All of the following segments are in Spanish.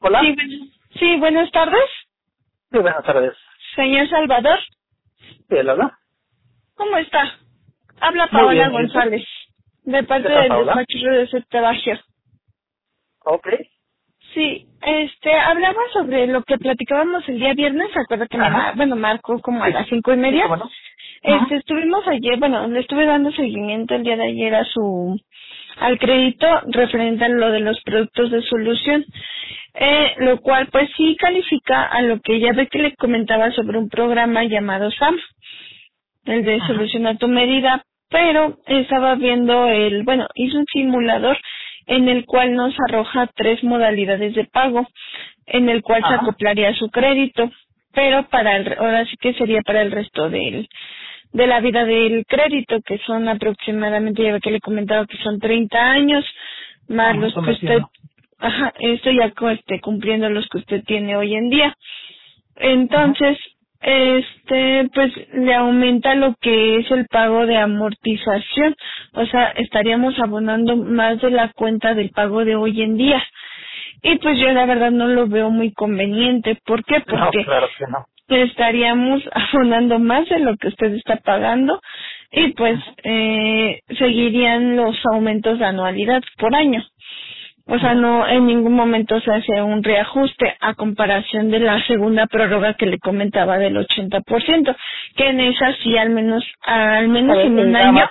Hola. Sí, buenas tardes. Sí, buenas tardes. Señor Salvador, Sí, ¿él habla? ¿cómo está? Habla Muy Paola bien, ¿y usted? González, de ¿Qué parte tal, del Paola? despacho de Septebagio. Ok. Sí, hablaba sobre lo que platicábamos el día viernes, ¿se acuerda que Ajá. marcó como a Sí. las 5:30? ¿Cómo no? Ajá. Estuvimos ayer, le estuve dando seguimiento el día de ayer al crédito referente a lo de los productos de solución, lo cual pues sí califica a lo que ya ve que le comentaba sobre un programa llamado SAM, el de Ajá. solución a tu medida, pero estaba viendo hizo un simulador en el cual nos arroja 3 modalidades de pago, en el cual se Ajá. acoplaría su crédito, pero ahora sí que sería para el resto de la vida del crédito, que son aproximadamente, ya ve que le comentaba que son 30 años, más Ajá. los Eso que me usted, entiendo. esto ya cumpliendo los que usted tiene hoy en día. Ajá. Entonces, pues le aumenta lo que es el pago de amortización. O sea, estaríamos abonando más de la cuenta del pago de hoy en día. Y pues yo la verdad no lo veo muy conveniente. ¿Por qué? No, Porque claro que no. estaríamos abonando más de lo que usted está pagando y pues Ajá. seguirían los aumentos de anualidad por año. O sea, Ajá. no en ningún momento se hace un reajuste a comparación de la segunda prórroga que le comentaba del 80%, que en esa sí al A menos ver, en un nada año. más,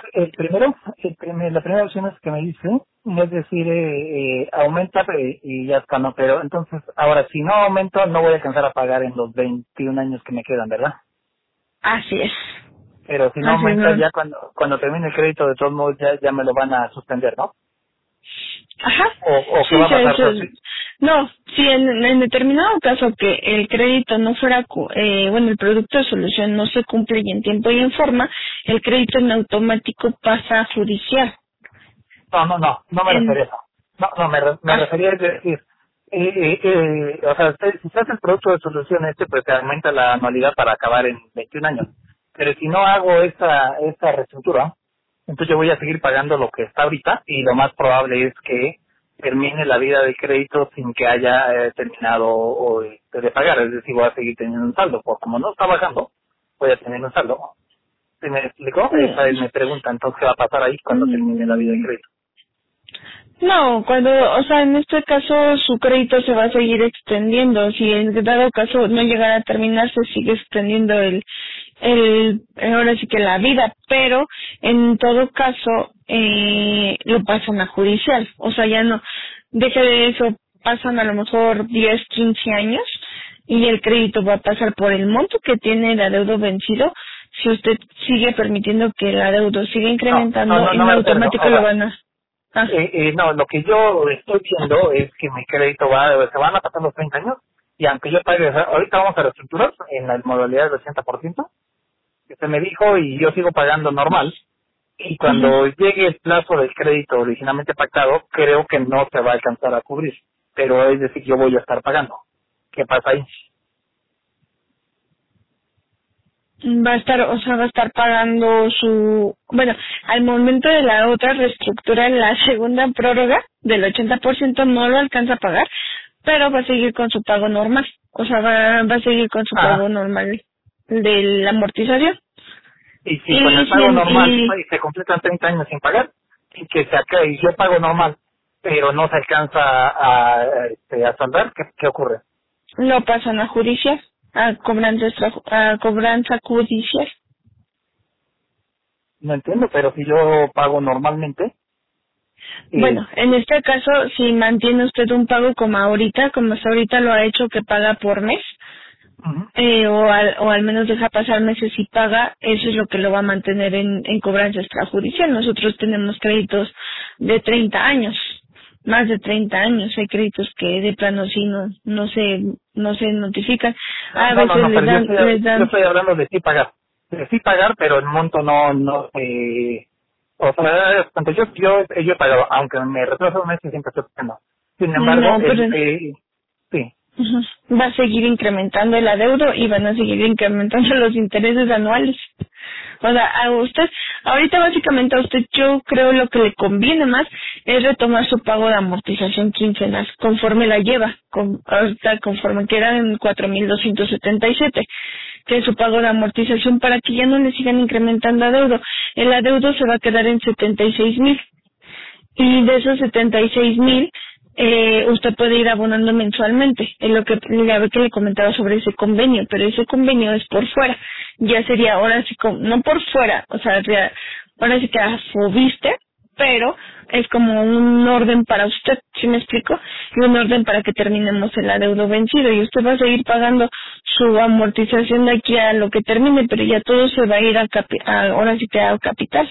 la primera opción es que me dice, es decir, aumenta y ya está, ¿no? Pero entonces, ahora, si no aumento, no voy a alcanzar a pagar en los 21 años que me quedan, ¿verdad? Así es. Pero si no Así es, aumenta, no. ya cuando termine el crédito, de todos modos, ya me lo van a suspender, ¿no? Ajá. O qué Sí, va a pasar, pues, sí. no, si en determinado caso que el crédito no fuera, el producto de solución no se cumple y en tiempo y en forma, el crédito en automático pasa a judicial. No me En, refería a eso. Me ah, refería a decir, o sea, si se hace el producto de solución pues te aumenta la anualidad para acabar en 21 años. Pero si no hago esa reestructura, entonces yo voy a seguir pagando lo que está ahorita y lo más probable es que termine la vida del crédito sin que haya terminado de pagar. Es decir, voy a seguir teniendo un saldo. Porque como no está bajando, voy a tener un saldo. ¿Se me explicó? Esa es mi pregunta. Entonces, ¿qué va a pasar ahí cuando termine la vida del mm, crédito? no, en este caso su crédito se va a seguir extendiendo. Si en dado caso no llegara a terminar, se sigue extendiendo ahora sí que la vida, pero en todo caso, lo pasan a judicial. O sea, ya no, deja de eso, pasan a lo mejor 10, 15 años y el crédito va a pasar por el monto que tiene el adeudo vencido. Si usted sigue permitiendo que el adeudo siga incrementando, No en me refiero a eso. automático lo Ahora, van a... Ah, no, lo que yo estoy viendo es que mi crédito se van a pasar los 30 años y aunque yo pague, o sea, ahorita vamos a reestructurar en la modalidad del 80%, que se me dijo y yo sigo pagando normal y ujú. cuando llegue el plazo del crédito originalmente pactado, creo que no se va a alcanzar a cubrir, pero es decir, yo voy a estar pagando. ¿Qué pasa ahí? Va a estar pagando al momento de la otra reestructura, la segunda prórroga del 80% no lo alcanza a pagar, pero va a seguir con su pago normal. O sea, va a seguir con su pago Ajá. normal de la amortización. Y si con Y el si pago normal y se completan 30 años sin pagar, y que se acá y yo pago normal, pero no se alcanza a saldar, ¿qué ocurre? lo pasan a judicial, a cobranza judicial. No entiendo, pero si yo pago normalmente, Bueno, en este, este caso, si mantiene usted un pago como hasta ahorita lo ha hecho, que paga por mes, ujú. o al menos deja pasar meses y paga, eso es lo que lo va a mantener en cobranza extrajudicial. Nosotros tenemos créditos de 30 años, más de 30 años. Hay créditos que de plano sí no se notifican. A veces Pero les yo dan, estoy hablando de sí pagar, pero el monto o sea, cuando yo he pagado, aunque me retraso un mes y siempre estoy pagando. Sin embargo, no, pero sí, ujú, va a seguir incrementando el adeudo y van a seguir incrementando los intereses anuales. O sea, a usted, ahorita básicamente a usted yo creo lo que le conviene más es retomar su pago de amortización quincenal, conforme la lleva, ahorita conforme quedan 4,277, que es su pago de amortización para que ya no le sigan incrementando adeudo. El adeudo se va a quedar en 76,000. Y de esos 76,000, usted puede ir abonando mensualmente. Es lo que le comentaba sobre ese convenio, pero ese convenio es por fuera. Ya sería ahora sí, no por fuera, o sea, ahora sí que afobiste, pero es como un orden para usted, ¿sí me explico? Y un orden para que terminemos el adeudo vencido y usted va a seguir pagando su amortización de aquí a lo que termine, pero ya todo se va a ir ahora sí que a capital.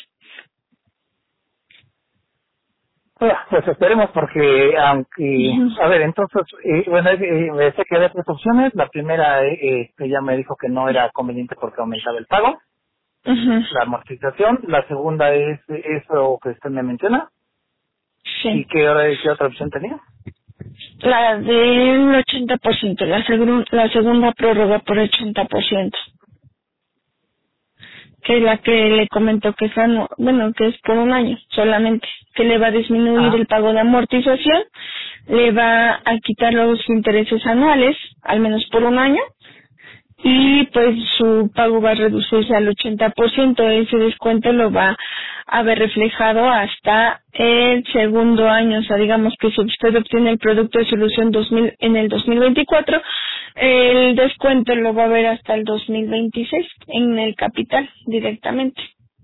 Pues esperemos porque, aunque, Ujú. a ver, entonces, bueno, me decía que había tres opciones. La primera, ella me dijo que no era conveniente porque aumentaba el pago, Ujú. la amortización. La segunda es eso que usted me menciona. ¿Y Sí. qué otra opción tenía? La del 80%, la segunda prórroga por 80%, que es la que le comentó que es bueno, que es por un año solamente, que le va a disminuir Ah, el pago de amortización, le va a quitar los intereses anuales, al menos por un año, y pues su pago va a reducirse al 80%. Ese descuento lo va a ver reflejado hasta el segundo año. O sea, digamos que si usted obtiene el producto de solución 2000 en el 2024, el descuento lo va a ver hasta el 2026 en el capital directamente.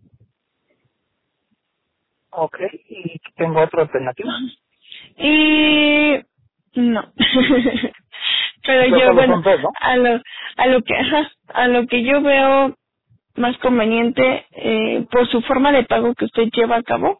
ok. ¿Y tengo otra alternativa? Y no. Pero Yo yo, solo bueno, son dos, ¿no? a lo que yo veo más conveniente, por su forma de pago que usted lleva a cabo,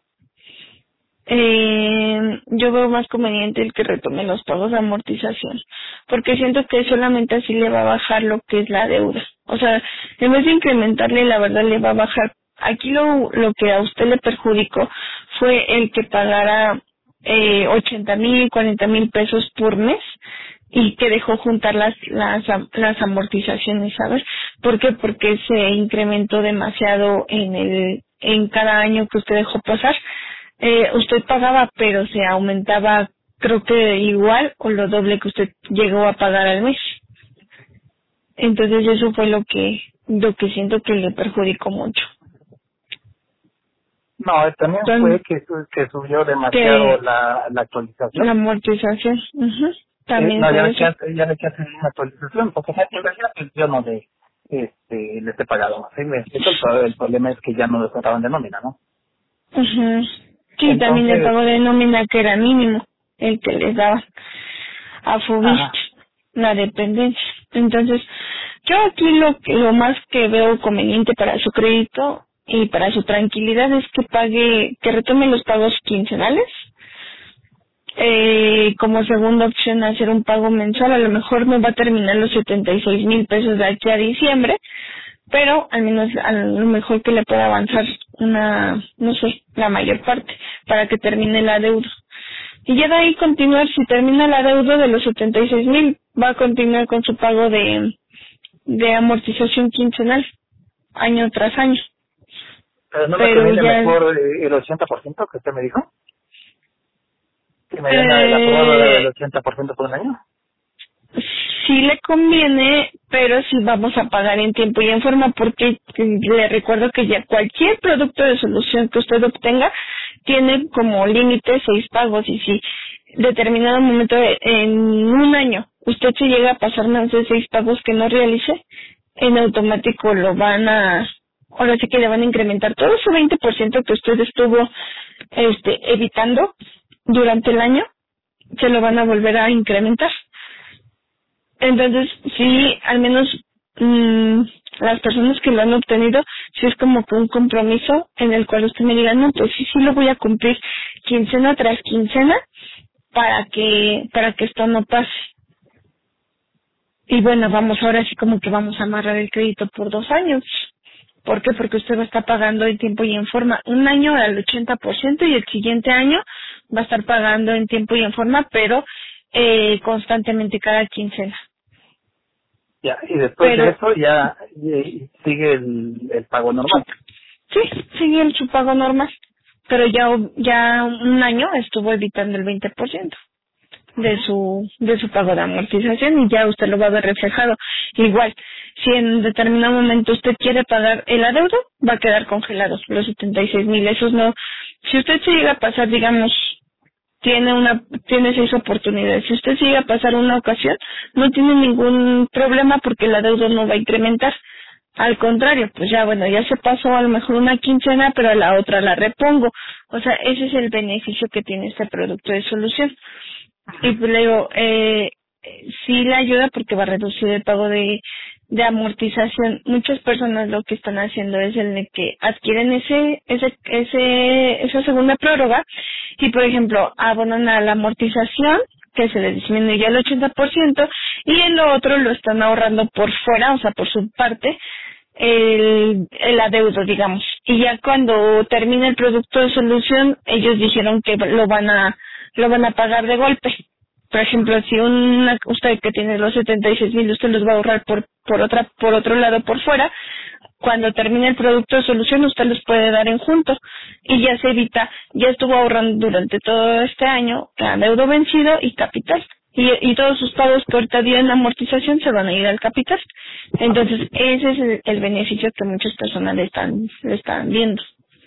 yo veo más conveniente el que retome los pagos de amortización, porque siento que solamente así le va a bajar lo que es la deuda. O sea, en vez de incrementarle, la verdad le va a bajar. Aquí lo que a usted le perjudicó fue el que pagara 80,000, 40,000 pesos por mes y que dejó juntar las amortizaciones, ¿sabes? ¿Por qué? Porque se incrementó demasiado en cada año que usted dejó pasar. Usted pagaba, pero se aumentaba, creo que igual o lo doble que usted llegó a pagar al mes. Entonces eso fue lo que siento que le perjudicó mucho. No, también fue Entonces, que subió demasiado que la actualización. la amortización, también No, fue eso. ya le quiero hacer una actualización, porque en realidad pues, yo no les he pagado. ¿Sí? Me explico, el problema es que ya no les trataban de nómina, ¿no? Ujú. Sí, también el Entonces, pago de nómina que era mínimo, el que les daba a Fobist, ajá, la dependencia. Entonces, yo aquí lo más que veo conveniente para su crédito y para su tranquilidad es que retome los pagos quincenales. Como segunda opción hacer un pago mensual, a lo mejor no va a terminar los 76,000 pesos de aquí a diciembre, pero al menos a lo mejor que le pueda avanzar no sé, la mayor parte para que termine la deuda. Y ya de ahí continuar, si termina la deuda de los 76,000, va a continuar con su pago de amortización quincenal, año tras año. pero no me Pero conviene ya, mejor el 80% que usted me dijo, que me den la prórroga del eh, 80% por un año. sí le conviene, pero sí vamos a pagar en tiempo y en forma, porque le recuerdo que ya cualquier producto de solución que usted obtenga tiene como límite 6 pagos, y si determinado momento en un año usted se llega a pasar más de 6 pagos que no realice, en automático ahora sí que le van a incrementar todo ese 20% que usted estuvo evitando durante el año, se lo van a volver a incrementar. Entonces, sí, al menos las personas que lo han obtenido, sí es como que un compromiso en el cual usted me diga, no, pues sí lo voy a cumplir quincena tras quincena para que esto no pase. Y bueno, ahora sí como que vamos a amarrar el crédito por 2 años. ¿Por qué? Porque usted va a estar pagando en tiempo y en forma. Un año al 80% y el siguiente año va a estar pagando en tiempo y en forma, pero constantemente cada quincena. Ya, y después de Pero eso ya sigue el pago normal. sí, sigue su pago normal. Pero ya un año estuvo evitando el 20% de su pago de amortización y ya usted lo va a ver reflejado. Igual, si en determinado momento usted quiere pagar el adeudo, va a quedar congelados los 76,000. Esos no, si usted se llega a pasar, digamos, tiene 6 oportunidades. Si usted se llega a pasar una ocasión, no tiene ningún problema porque el adeudo no va a incrementar. Al contrario, pues ya bueno, ya se pasó a lo mejor una quincena, pero a la otra la repongo. O sea, ese es el beneficio que tiene este producto de solución. Y pues le digo, sí le ayuda porque va a reducir el pago de amortización. Muchas personas lo que están haciendo es el de que adquieren esa segunda prórroga y, por ejemplo, abonan a la amortización, que se les disminuye el 80%, y en lo otro lo están ahorrando por fuera, o sea, por su parte, el adeudo, digamos. Y ya cuando termine el producto de solución, ellos dijeron que lo van a pagar de golpe. Por ejemplo, si usted que tiene los 76,000, usted los va a ahorrar por otro lado por fuera, cuando termine el producto de solución usted los puede dar en junto y ya se evita, ya estuvo ahorrando durante todo este año adeudo vencido y capital. Y todos sus pagos que ahorita dio en amortización se van a ir al capital. Entonces, ese es el beneficio que muchas personas le están viendo.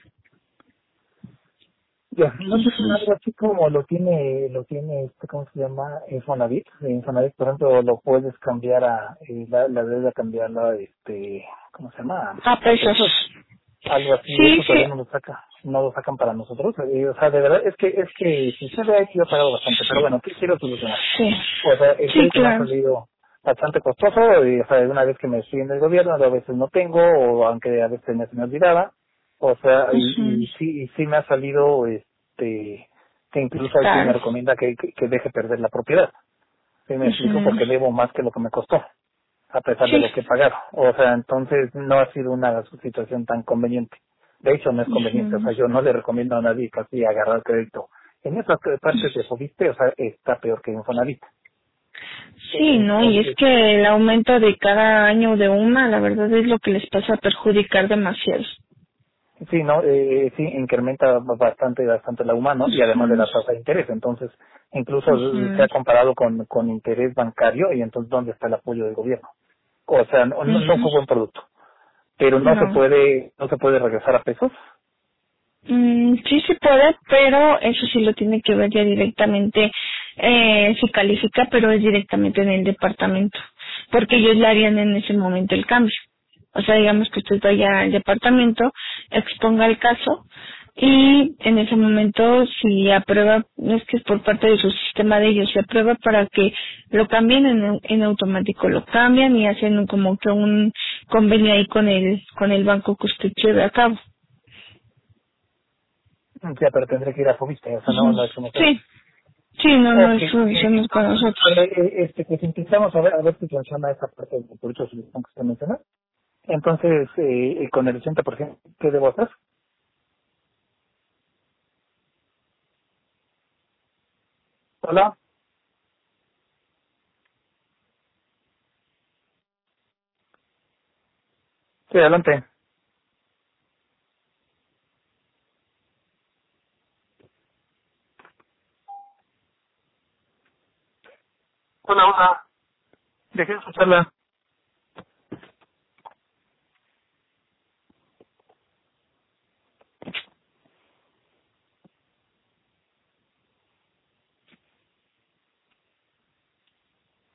Ya, no sé si algo así como lo tiene, ¿cómo se llama? Infonavit. Infonavit, por ejemplo, lo puedes cambiar la deuda cambiarla, ¿cómo se llama? A A pesos. pesos. Algo así, Sí, eso sí. todavía no lo sacan para nosotros. O sea, de verdad, es que si se ve aquí, yo he pagado bastante, pero bueno, ¿qué quiero solucionar? Sí. O sea, el Sí, crédito me ha claro. salido bastante costoso, y, o sea, una vez que me estoy en el gobierno, a veces no tengo, o aunque a veces me olvidaba, o sea, Ujú. y sí me ha salido, que incluso hay quien me Claro. recomienda que deje perder la propiedad. Sí, me explico, Ujú. porque debo más que lo que me costó, a pesar de Sí. lo que he pagado. O sea, entonces no ha sido una situación tan conveniente. De hecho, no es conveniente, o Ujú. sea, yo no le recomiendo a nadie casi agarrar crédito. En esas partes de Fobiste, o sea, está peor que Infonavit. Sí, ¿no? Y es Entonces, que el aumento de cada año de una, la verdad es lo que les pasa a perjudicar demasiado. sí, no, sí, incrementa bastante la humano y además de Ujú. la tasa de interés. Entonces, incluso se ha Ujú. comparado con interés bancario y entonces, ¿dónde está el apoyo del gobierno? O sea, no Ujú. fue buen producto, pero No. no se puede regresar a pesos. Sí se puede, pero eso sí lo tiene que ver ya directamente, si califica, pero es directamente en el departamento, porque ellos le harían en ese momento el cambio. O sea, digamos que usted vaya al departamento, exponga el caso y en ese momento si aprueba, no es que es por parte de su sistema de ellos, se aprueba para que lo cambien en automático, lo cambian y hacen como que un convenio ahí con el banco que usted lleve a cabo. Ya, pero tendré que ir a Fobiste, o sea, Ujú. no es como tal. Sí, sí, no Ok, es soluciones con entonces, nosotros. pues intentamos a ver si funciona esa parte del producto de solución que usted menciona. Entonces, con el 80%, ¿qué debo hacer? Hola, sí, adelante. Hola, hola. Dejé de escucharla.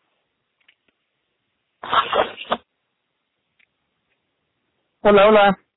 Hola, hola.